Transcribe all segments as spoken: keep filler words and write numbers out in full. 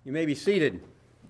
You may be seated.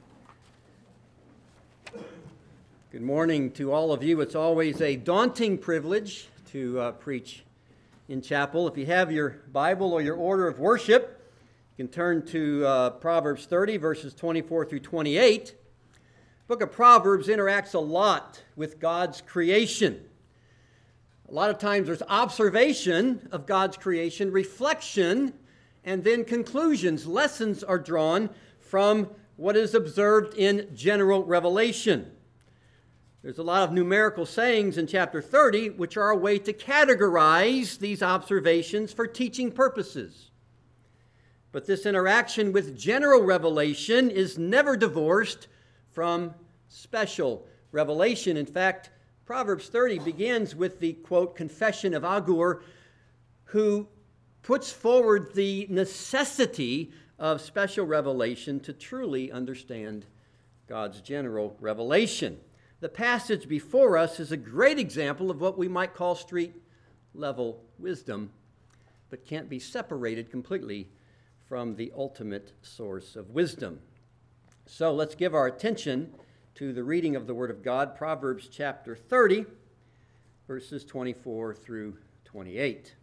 Good morning to all of you. It's always a daunting privilege to uh, preach in chapel. If you have your Bible or your order of worship, you can turn to uh, Proverbs thirty, verses twenty-four through twenty-eight. The book of Proverbs interacts a lot with God's creation. A lot of times there's observation of God's creation, reflection, and then conclusions. Lessons are drawn from what is observed in general revelation. There's a lot of numerical sayings in chapter thirty, which are a way to categorize these observations for teaching purposes. But this interaction with general revelation is never divorced from special revelation. In fact, Proverbs thirty begins with the, quote, confession of Agur, who puts forward the necessity of special revelation to truly understand God's general revelation. The passage before us is a great example of what we might call street-level wisdom, but can't be separated completely from the ultimate source of wisdom. So let's give our attention to the reading of the Word of God, Proverbs chapter thirty, verses twenty-four through twenty-eight.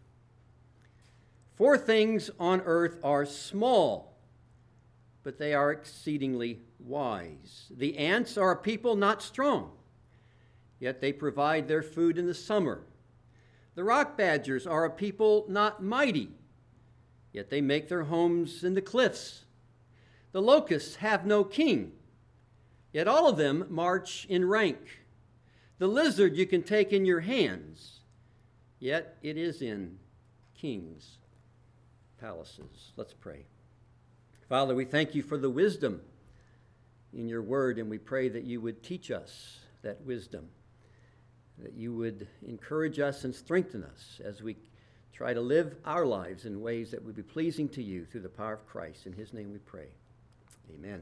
Four things on earth are small, but they are exceedingly wise. The ants are a people not strong, yet they provide their food in the summer. The rock badgers are a people not mighty, yet they make their homes in the cliffs. The locusts have no king, yet all of them march in rank. The lizard you can take in your hands, yet it is in kings' palaces. Let's pray. Father, we thank you for the wisdom in your word, and we pray that you would teach us that wisdom, that you would encourage us and strengthen us as we try to live our lives in ways that would be pleasing to you through the power of Christ. In his name we pray. Amen.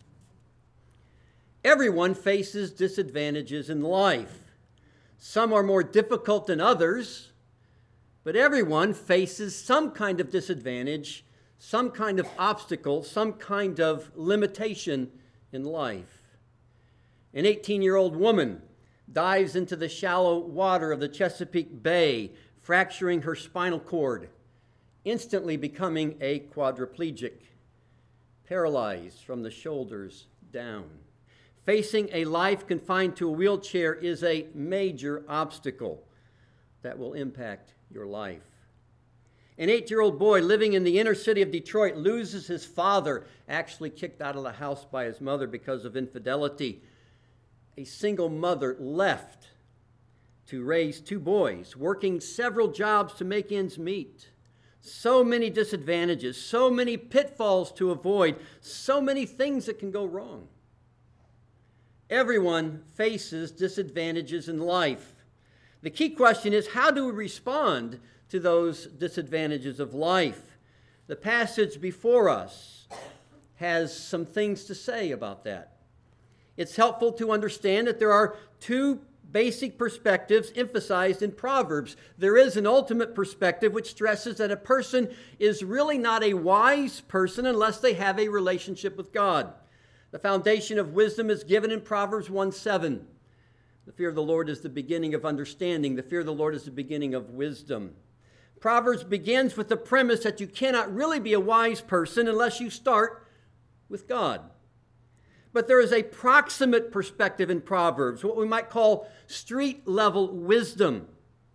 Everyone faces disadvantages in life. Some are more difficult than others, but everyone faces some kind of disadvantage, some kind of obstacle, some kind of limitation in life. An eighteen-year-old woman dives into the shallow water of the Chesapeake Bay, fracturing her spinal cord, instantly becoming a quadriplegic, paralyzed from the shoulders down. Facing a life confined to a wheelchair is a major obstacle that will impact your life. An eight-year-old boy living in the inner city of Detroit loses his father, actually kicked out of the house by his mother because of infidelity. A single mother left to raise two boys, working several jobs to make ends meet. So many disadvantages, so many pitfalls to avoid, so many things that can go wrong. Everyone faces disadvantages in life. The key question is, how do we respond to those disadvantages of life? The passage before us has some things to say about that. It's helpful to understand that there are two basic perspectives emphasized in Proverbs. There is an ultimate perspective which stresses that a person is really not a wise person unless they have a relationship with God. The foundation of wisdom is given in Proverbs one seven. The fear of the Lord is the beginning of understanding. The fear of the Lord is the beginning of wisdom. Proverbs begins with the premise that you cannot really be a wise person unless you start with God. But there is a proximate perspective in Proverbs, what we might call street-level wisdom,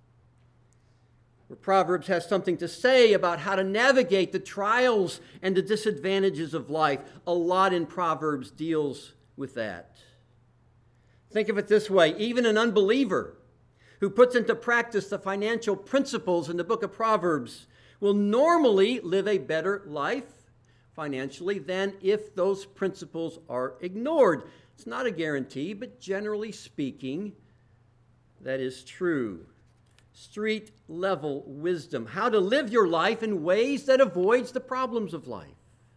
where Proverbs has something to say about how to navigate the trials and the disadvantages of life. A lot in Proverbs deals with that. Think of it this way: even an unbeliever who puts into practice the financial principles in the book of Proverbs will normally live a better life financially than if those principles are ignored. It's not a guarantee, but generally speaking, that is true. Street-level wisdom, how to live your life in ways that avoids the problems of life,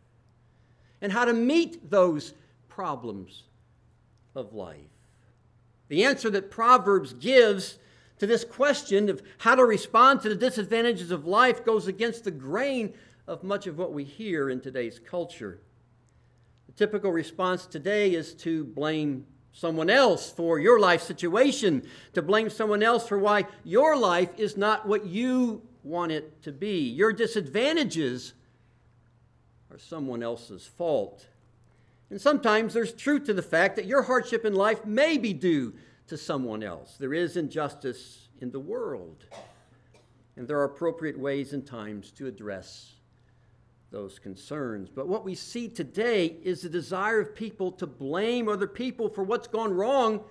and how to meet those problems of life. The answer that Proverbs gives to this question of how to respond to the disadvantages of life goes against the grain of much of what we hear in today's culture. typical response today is to blame someone else for your life situation, to blame someone else for why your life is not what you want it to be. Your disadvantages are someone else's fault. And sometimes there's truth to the fact that your hardship in life may be due to someone else. There is injustice in the world, and there are appropriate ways and times to address those concerns. But what we see today is the desire of people to blame other people for what's gone wrong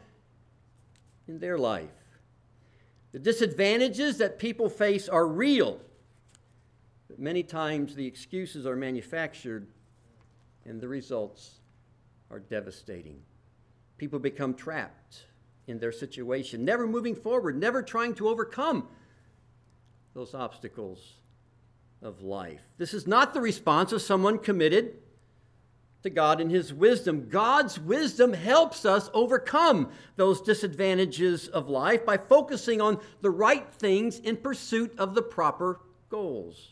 in their life. The disadvantages that people face are real, but many times the excuses are manufactured and the results are devastating. People become trapped in their situation, never moving forward, never trying to overcome those obstacles of life. This is not the response of someone committed to God in his wisdom. God's wisdom helps us overcome those disadvantages of life by focusing on the right things in pursuit of the proper goals.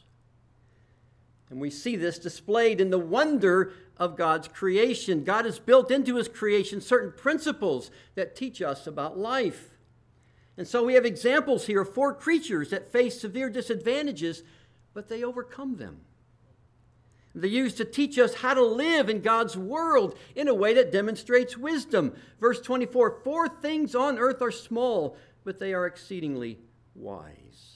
And we see this displayed in the wonder of God's creation. God has built into his creation certain principles that teach us about life. And so we have examples here of four creatures that face severe disadvantages, but they overcome them. They're used to teach us how to live in God's world in a way that demonstrates wisdom. Verse twenty-four, four things on earth are small, but they are exceedingly wise.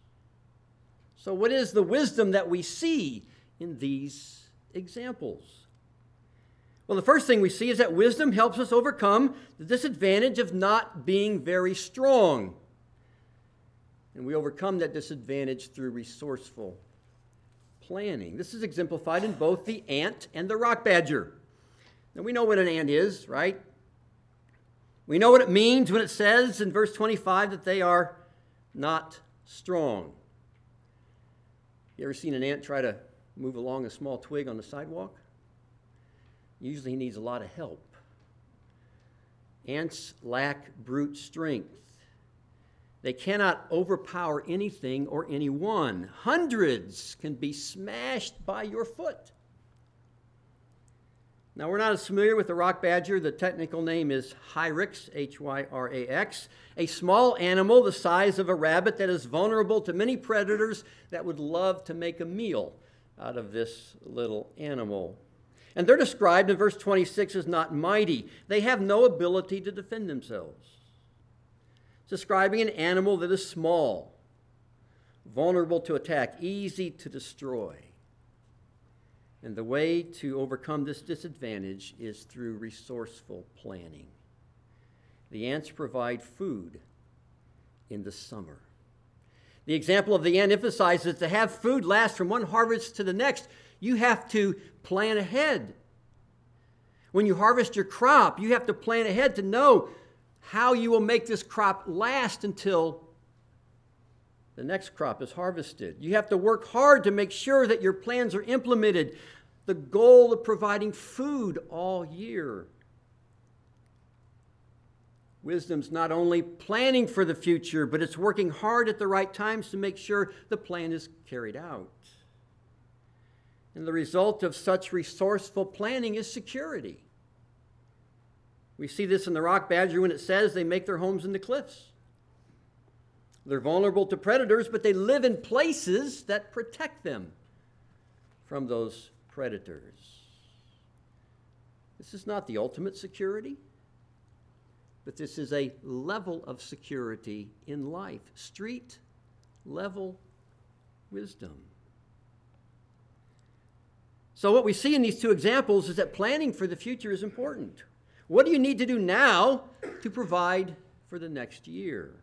So what is the wisdom that we see in these examples? Well, the first thing we see is that wisdom helps us overcome the disadvantage of not being very strong. And we overcome that disadvantage through resourceful planning. This is exemplified in both the ant and the rock badger. Now, we know what an ant is, right? We know what it means when it says in verse twenty-five that they are not strong. You ever seen an ant try to move along a small twig on the sidewalk? Usually he needs a lot of help. Ants lack brute strength. They cannot overpower anything or anyone. Hundreds can be smashed by your foot. Now, we're not as familiar with the rock badger. The technical name is Hyrax, H Y R A X, a small animal the size of a rabbit that is vulnerable to many predators that would love to make a meal out of this little animal. And they're described in verse twenty-six as not mighty. They have no ability to defend themselves. It's describing an animal that is small, vulnerable to attack, easy to destroy. And the way to overcome this disadvantage is through resourceful planning. The ants provide food in the summer. The example of the ant emphasizes to have food last from one harvest to the next, you have to plan ahead. When you harvest your crop, you have to plan ahead to know how you will make this crop last until the next crop is harvested. You have to work hard to make sure that your plans are implemented. The goal of providing food all year. Wisdom's not only planning for the future, but it's working hard at the right times to make sure the plan is carried out. And the result of such resourceful planning is security. We see this in the rock badger when it says they make their homes in the cliffs. They're vulnerable to predators, but they live in places that protect them from those predators. This is not the ultimate security, but this is a level of security in life. Street level wisdom. So what we see in these two examples is that planning for the future is important. What do you need to do now to provide for the next year?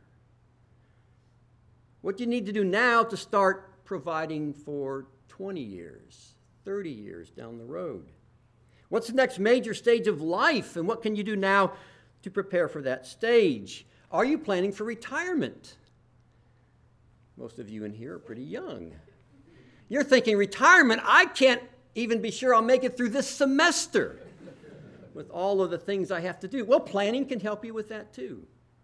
What do you need to do now to start providing for twenty years, thirty years down the road? What's the next major stage of life, and what can you do now to prepare for that stage? Are you planning for retirement? Most of you in here are pretty young. You're thinking, retirement, I can't even be sure I'll make it through this semester with all of the things I have to do. Well, planning can help you with that too.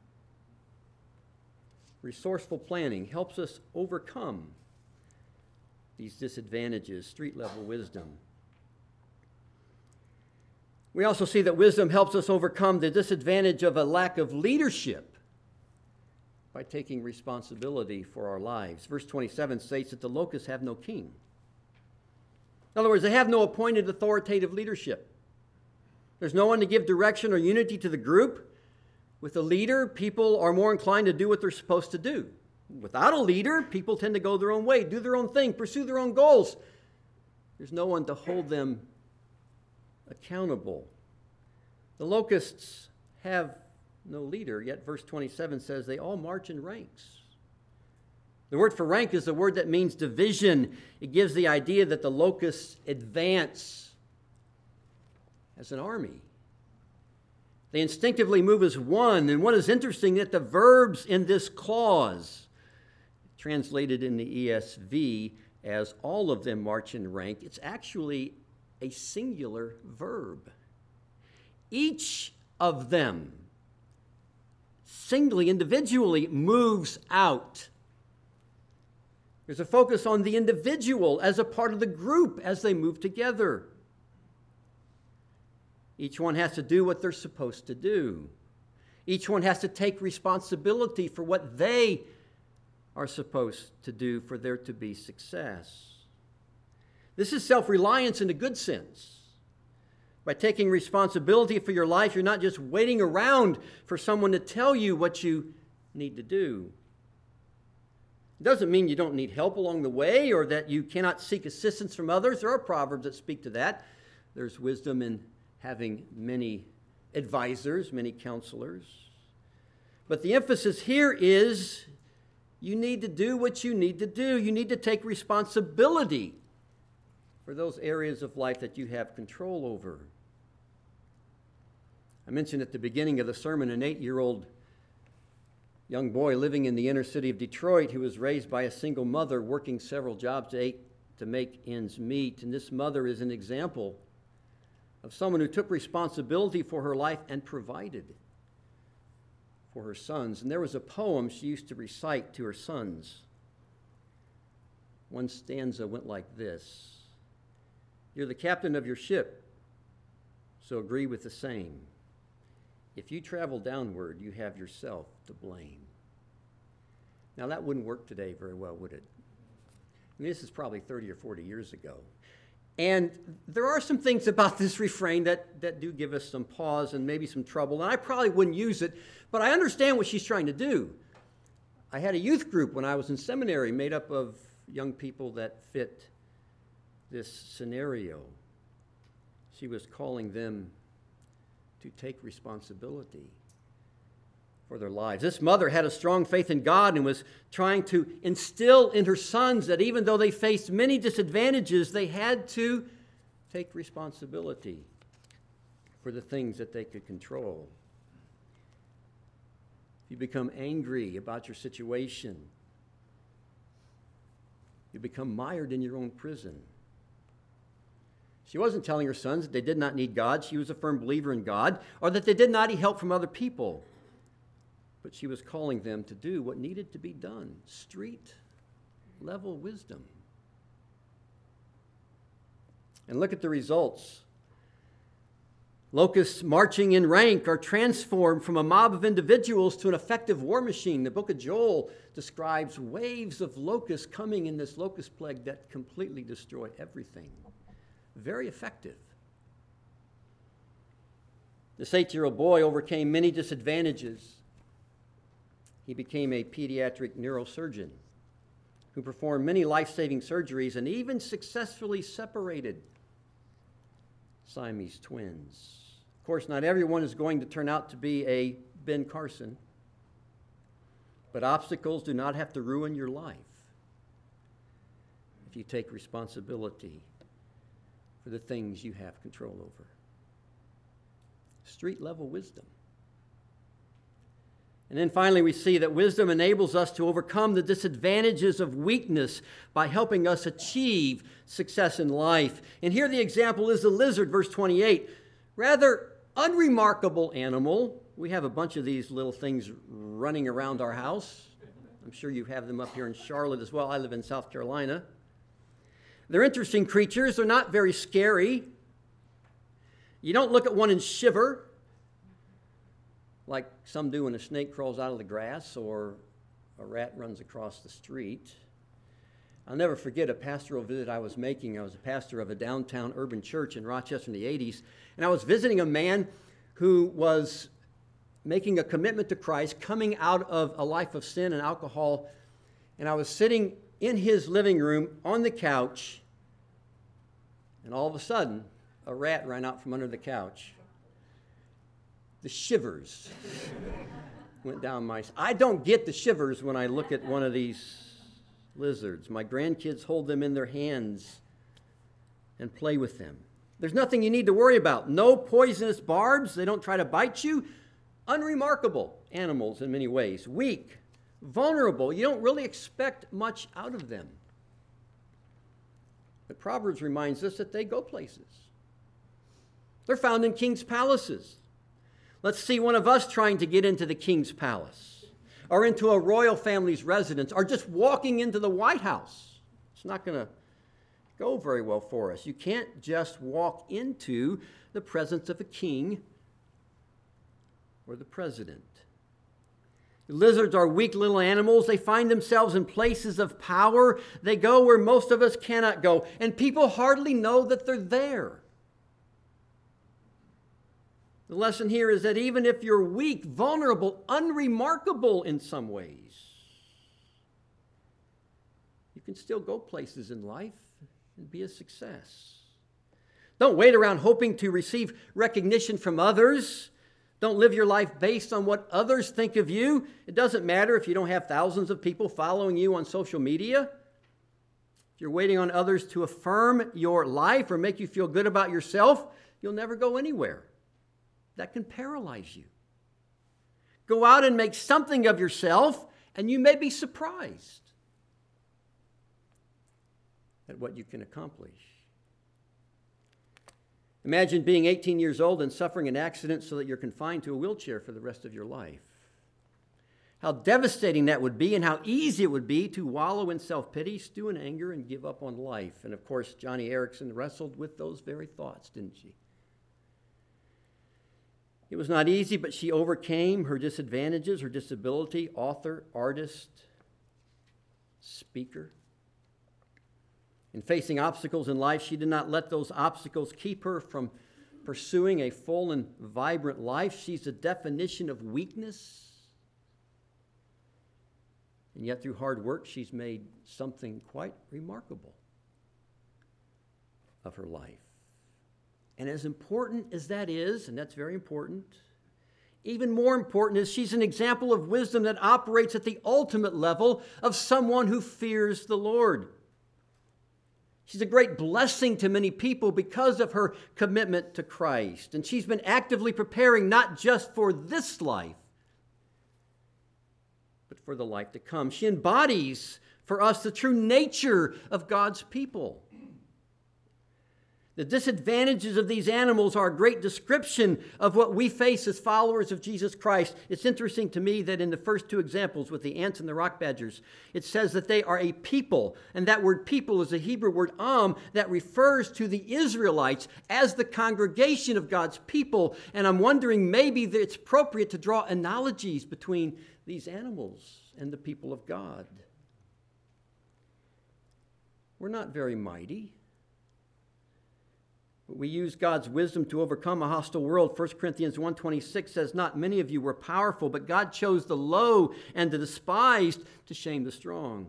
Resourceful planning helps us overcome these disadvantages, street-level wisdom. We also see that wisdom helps us overcome the disadvantage of a lack of leadership by taking responsibility for our lives. Verse twenty-seven states that the locusts have no king. In other words, they have no appointed authoritative leadership. There's no one to give direction or unity to the group. With a leader, people are more inclined to do what they're supposed to do. Without a leader, people tend to go their own way, do their own thing, pursue their own goals. There's no one to hold them accountable. The locusts have no leader, yet verse twenty-seven says they all march in ranks. The word for rank is the word that means division. It gives the idea that the locusts advance as an army. They instinctively move as one. And what is interesting that the verbs in this clause, translated in the E S V as all of them march in rank, it's actually a singular verb. Each of them singly, individually moves out. There's a focus on the individual as a part of the group as they move together. Each one has to do what they're supposed to do. Each one has to take responsibility for what they are supposed to do for there to be success. This is self-reliance in a good sense. By taking responsibility for your life, you're not just waiting around for someone to tell you what you need to do. It doesn't mean you don't need help along the way or that you cannot seek assistance from others. There are proverbs that speak to that. There's wisdom in having many advisors, many counselors. But the emphasis here is you need to do what you need to do. You need to take responsibility for those areas of life that you have control over. I mentioned at the beginning of the sermon an eight-year-old young boy living in the inner city of Detroit who was raised by a single mother working several jobs to, eight, to make ends meet. And this mother is an example of someone who took responsibility for her life and provided for her sons. And there was a poem she used to recite to her sons. One stanza went like this: "You're the captain of your ship, so agree with the same. If you travel downward, you have yourself to blame." Now, that wouldn't work today very well, would it? I mean, this is probably thirty or forty years ago. And there are some things about this refrain that, that do give us some pause and maybe some trouble. And I probably wouldn't use it, but I understand what she's trying to do. I had a youth group when I was in seminary made up of young people that fit this scenario. She was calling them to take responsibility for their lives. This mother had a strong faith in God and was trying to instill in her sons that even though they faced many disadvantages, they had to take responsibility for the things that they could control. If you become angry about your situation, you become mired in your own prison. She wasn't telling her sons that they did not need God. She was a firm believer in God, or that they did not need help from other people. But she was calling them to do what needed to be done. Street-level wisdom. And look at the results. Locusts marching in rank are transformed from a mob of individuals to an effective war machine. The book of Joel describes waves of locusts coming in this locust plague that completely destroy everything. Very effective. This eight-year-old boy overcame many disadvantages. He became a pediatric neurosurgeon who performed many life-saving surgeries and even successfully separated Siamese twins. Of course, not everyone is going to turn out to be a Ben Carson, but obstacles do not have to ruin your life if you take responsibility for the things you have control over. Street-level wisdom. And then finally, we see that wisdom enables us to overcome the disadvantages of weakness by helping us achieve success in life. And here the example is the lizard, verse twenty-eight. Rather unremarkable animal. We have a bunch of these little things running around our house. I'm sure you have them up here in Charlotte as well. I live in South Carolina. They're interesting creatures. They're not very scary. You don't look at one and shiver, like some do when a snake crawls out of the grass or a rat runs across the street. I'll never forget a pastoral visit I was making. I was a pastor of a downtown urban church in Rochester in the eighties, and I was visiting a man who was making a commitment to Christ, coming out of a life of sin and alcohol, and I was sitting in his living room on the couch, and all of a sudden, a rat ran out from under the couch. The shivers went down my... I don't get the shivers when I look at one of these lizards. My grandkids hold them in their hands and play with them. There's nothing you need to worry about. No poisonous barbs. They don't try to bite you. Unremarkable animals in many ways. Weak, vulnerable. You don't really expect much out of them. But Proverbs reminds us that they go places. They're found in king's palaces. Let's see one of us trying to get into the king's palace, or into a royal family's residence, or just walking into the White House. It's not going to go very well for us. You can't just walk into the presence of a king or the president. Lizards are weak little animals. They find themselves in places of power. They go where most of us cannot go, and people hardly know that they're there. The lesson here is that even if you're weak, vulnerable, unremarkable in some ways, you can still go places in life and be a success. Don't wait around hoping to receive recognition from others. Don't live your life based on what others think of you. It doesn't matter if you don't have thousands of people following you on social media. If you're waiting on others to affirm your life or make you feel good about yourself, you'll never go anywhere. That can paralyze you. Go out and make something of yourself, and you may be surprised at what you can accomplish. Imagine being eighteen years old and suffering an accident so that you're confined to a wheelchair for the rest of your life. How devastating that would be, and how easy it would be to wallow in self-pity, stew in anger, and give up on life. And of course, Johnny Erickson wrestled with those very thoughts, didn't she? It was not easy, but she overcame her disadvantages, her disability, author, artist, speaker. In facing obstacles in life, she did not let those obstacles keep her from pursuing a full and vibrant life. She's the definition of weakness. And yet through hard work, she's made something quite remarkable of her life. And as important as that is, and that's very important, even more important is she's an example of wisdom that operates at the ultimate level of someone who fears the Lord. She's a great blessing to many people because of her commitment to Christ. And she's been actively preparing not just for this life, but for the life to come. She embodies for us the true nature of God's people. The disadvantages of these animals are a great description of what we face as followers of Jesus Christ. It's interesting to me that in the first two examples with the ants and the rock badgers, it says that they are a people. And that word people is a Hebrew word am that refers to the Israelites as the congregation of God's people. And I'm wondering maybe that it's appropriate to draw analogies between these animals and the people of God. We're not very mighty. But we use God's wisdom to overcome a hostile world. First Corinthians one twenty-six says, not many of you were powerful, but God chose the low and the despised to shame the strong.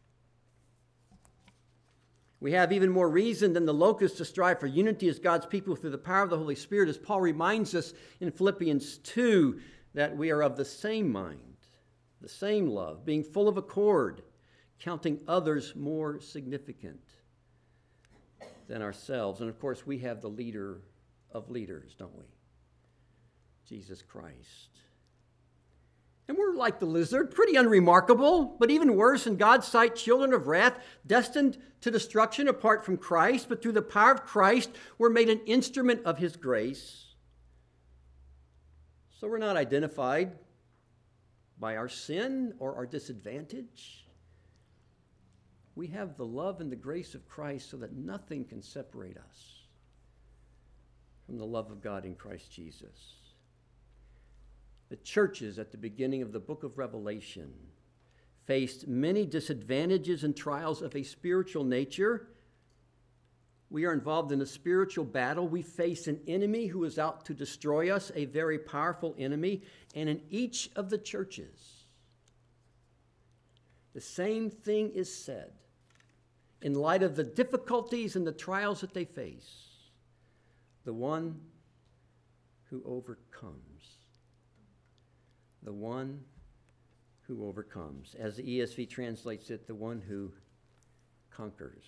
We have even more reason than the locusts to strive for unity as God's people through the power of the Holy Spirit, as Paul reminds us in Philippians two, that we are of the same mind, the same love, being full of accord, counting others more significant than ourselves. And of course, we have the leader of leaders, don't we? Jesus Christ. And we're like the lizard, pretty unremarkable, but even worse, in God's sight, children of wrath, destined to destruction apart from Christ, but through the power of Christ, we're made an instrument of His grace. So we're not identified by our sin or our disadvantage. We have the love and the grace of Christ so that nothing can separate us from the love of God in Christ Jesus. The churches at the beginning of the book of Revelation faced many disadvantages and trials of a spiritual nature. We are involved in a spiritual battle. We face an enemy who is out to destroy us, a very powerful enemy. And in each of the churches, the same thing is said in light of the difficulties and the trials that they face. The one who overcomes. The one who overcomes. As the E S V translates it, the one who conquers.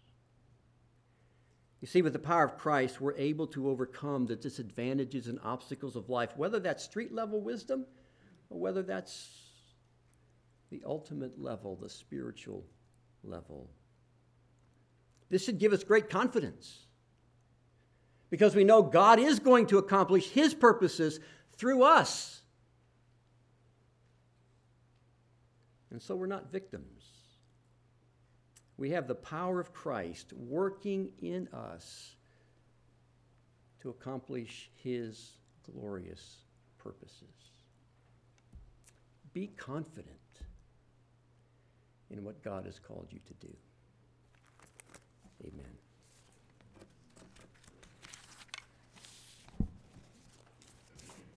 You see, with the power of Christ, we're able to overcome the disadvantages and obstacles of life, whether that's street-level wisdom or whether that's the ultimate level, the spiritual level. This should give us great confidence because we know God is going to accomplish His purposes through us. And so we're not victims. We have the power of Christ working in us to accomplish His glorious purposes. Be confident in what God has called you to do. Amen.